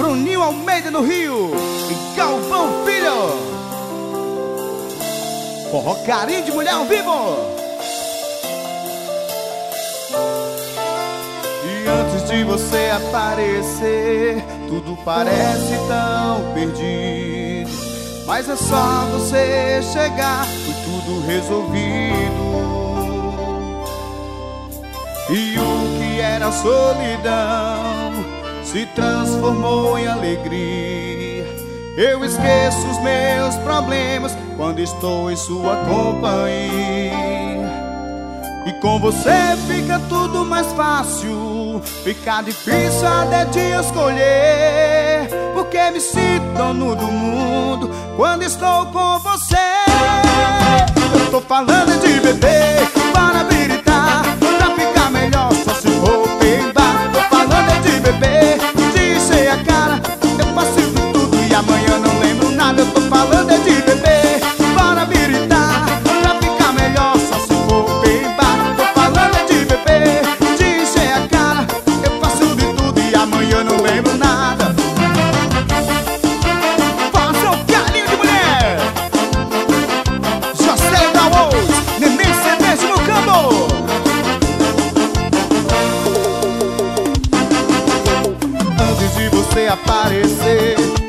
Bruninho Almeida no Rio e Galvão Filho. Forró Carinho de Mulher ao vivo. E antes de você aparecer, tudo parece tão perdido, mas é só você chegar, foi tudo resolvido. E o que era solidão se transformou em alegria. Eu esqueço os meus problemas quando estou em sua companhia. E com você fica tudo mais fácil, fica difícil até de escolher, porque me sinto dono do mundo quando estou com você. Eu tô falando de beber para habilitar, pra ficar melhor só se for peidar. Tô falando de beber, de encher a cara, eu faço de tudo e amanhã não lembro nada. Eu tô falando de beber para habilitar, pra ficar melhor só se for peidar. Tô falando de beber, de encher a cara, eu faço de tudo e amanhã não lembro nada. Faça o carinho de mulher. José da Oz, Neném Cerveja no campo. Antes de você aparecer,